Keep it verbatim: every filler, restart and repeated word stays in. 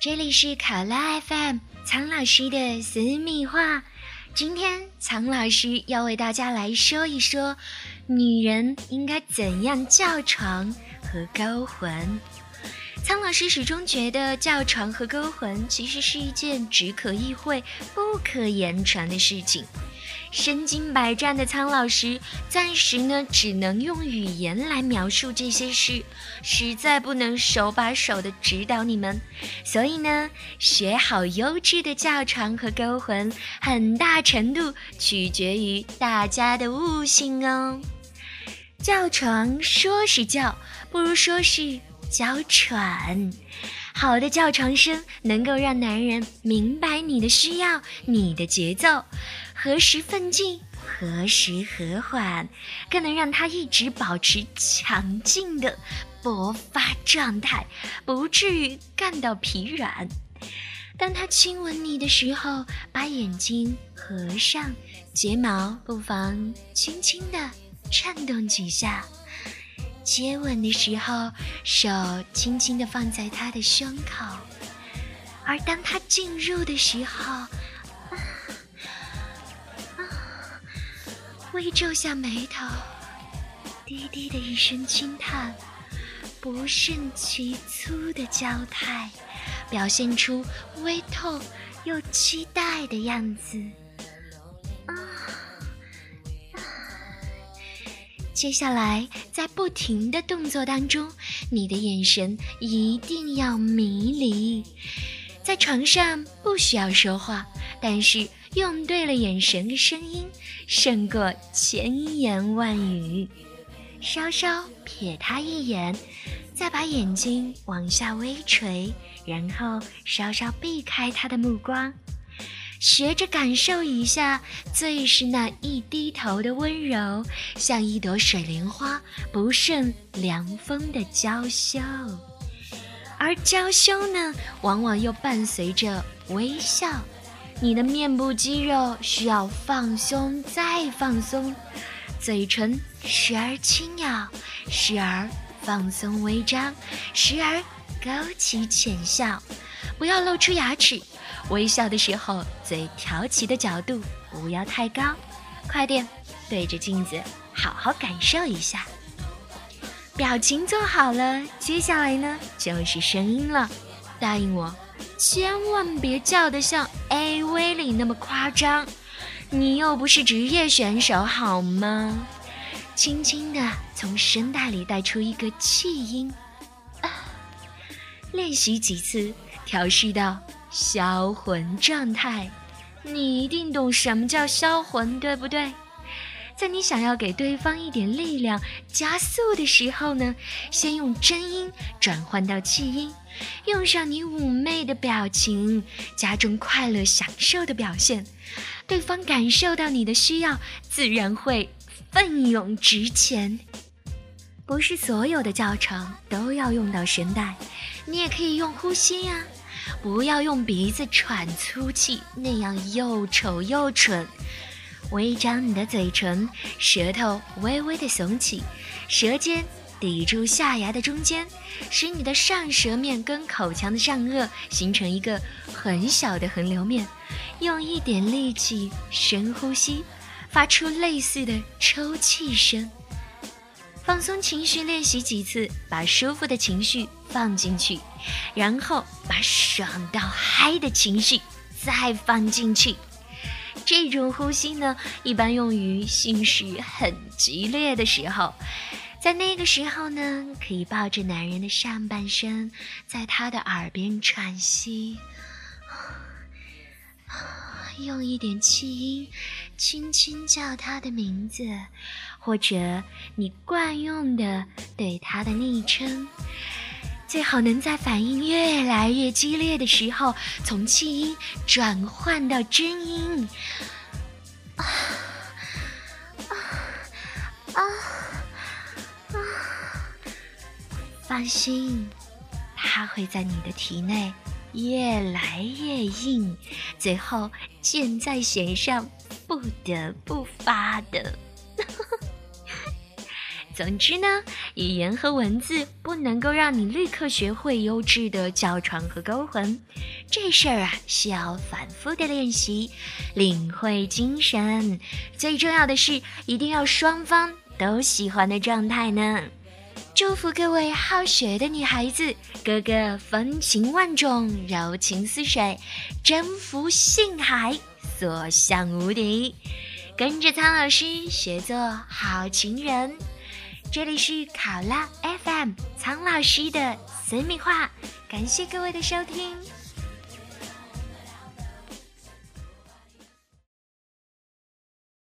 这里是考拉 F M 苍老师的私密话。今天苍老师要为大家来说一说女人应该怎样叫床和勾魂。苍老师始终觉得叫床和勾魂其实是一件只可意会不可言传的事情。身经百战的苍老师暂时呢只能用语言来描述这些事，实在不能手把手的指导你们，所以呢学好优质的叫床和勾魂很大程度取决于大家的悟性哦。叫床说是叫，不如说是娇喘。好的叫床声能够让男人明白你的需要，你的节奏何时奋进，何时和缓，更能让他一直保持强劲的勃发状态，不至于干到疲软。当他亲吻你的时候，把眼睛合上，睫毛不妨轻轻地颤动几下。接吻的时候，手轻轻地放在他的胸口，而当他进入的时候，啊啊、微皱下眉头，低低的一声轻叹，不胜其粗的娇态，表现出微痛又期待的样子。啊接下来在不停的动作当中，你的眼神一定要迷离。在床上不需要说话，但是用对了眼神和声音胜过千言万语。稍稍瞥他一眼，再把眼睛往下微垂，然后稍稍避开他的目光，学着感受一下最是那一低头的温柔，像一朵水莲花不胜凉风的娇羞。而娇羞呢，往往又伴随着微笑，你的面部肌肉需要放松再放松，嘴唇时而轻咬，时而放松微张，时而勾起浅笑，不要露出牙齿，微笑的时候嘴挑起的角度不要太高，快点对着镜子好好感受一下。表情做好了，接下来呢就是声音了，答应我千万别叫得像 A V 里那么夸张，你又不是职业选手好吗？轻轻地从声带里带出一个气音、啊、练习几次调试到销魂状态。你一定懂什么叫销魂，对不对？在你想要给对方一点力量加速的时候呢，先用真音转换到气音，用上你妩媚的表情，加重快乐享受的表现，对方感受到你的需要，自然会奋勇直前。不是所有的叫床都要用到声带，你也可以用呼吸呀、啊，不要用鼻子喘粗气，那样又丑又蠢。微张你的嘴唇，舌头微微的耸起，舌尖抵住下牙的中间，使你的上舌面跟口腔的上颚形成一个很小的横流面，用一点力气深呼吸，发出类似的抽气声。放松情绪练习几次，把舒服的情绪放进去，然后把爽到嗨的情绪再放进去。这种呼吸呢，一般用于性事很激烈的时候，在那个时候呢，可以抱着男人的上半身，在他的耳边喘息，用一点气音轻轻叫他的名字，或者你惯用的对他的昵称。最好能在反应越来越激烈的时候，从气音转换到真音。啊啊啊啊！放心，它会在你的体内越来越硬，最后箭在弦上不得不发的。 总之呢，语言和文字不能够让你立刻学会优质的叫床和勾魂，这事儿啊需要反复的练习，领会精神。最重要的是，一定要双方都喜欢的状态呢。祝福各位好学的女孩子，个个风情万种，柔情似水，征服性海，所向无敌。跟着苍老师学做好情人。这里是考拉 F M 苍老师的私密话，感谢各位的收听。